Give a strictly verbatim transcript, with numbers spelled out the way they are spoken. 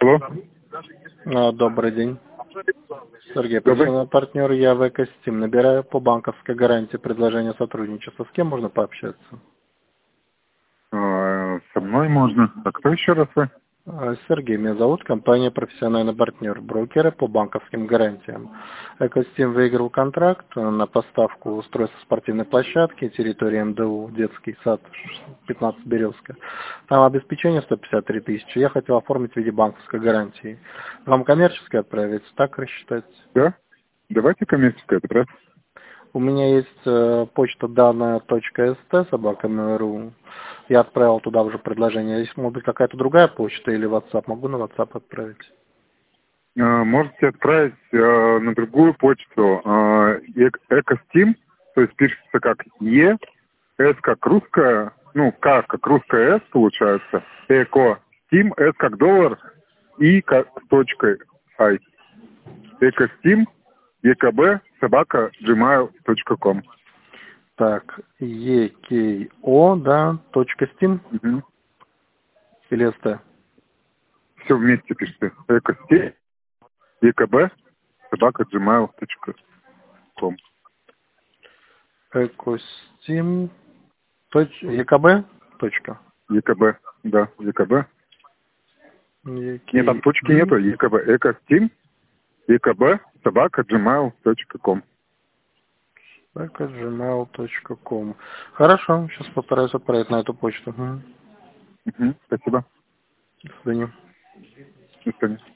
Алло. А, Добрый день. Сергей, Добрый. профессиональный партнер, я в Экостим. Набираю по банковской гарантии предложение сотрудничества. С кем можно пообщаться? А, Со мной можно. А кто еще раз вы? А, Сергей, меня зовут, компания «Профессиональный партнер», брокеры по банковским гарантиям. Экостим выиграл контракт на поставку устройства спортивной площадки, территории МДУ, детский сад пятнадцать Березка. Там обеспечение сто пятьдесят три тысячи. Я хотел оформить в виде банковской гарантии. Вам коммерчески отправить, так рассчитать? Да? Давайте коммерческое отправь. У меня есть э, почта дана.ст собака mail.ru. Я отправил туда уже предложение. Если может быть какая-то другая почта или WhatsApp, могу на WhatsApp отправить. А, Можете отправить а, на другую почту а, эк- Экостим, то есть пишется как Е, С как русская, ну, К как русская С получается, Эко, Стим, С как доллар, И как с точкой Ай. Экостим, ЕКБ, собака, gmail точка ком. Так, ЕКО, да, точка стим Угу. или СТ? Все вместе пишется. Экостим, ЕКБ, собака, gmail точка ком. Экостим, точ, ЕКБ, точка. ЕКБ, да, ЕКБ. Нет, там ЕКИ, точки нету, ЕКБ. Экостим, ЕКБ, собака, gmail точка ком. собака джимейл точка ком. Хорошо, сейчас постараюсь отправить на эту почту. Мгм. Угу, спасибо. До свидания. До свидания.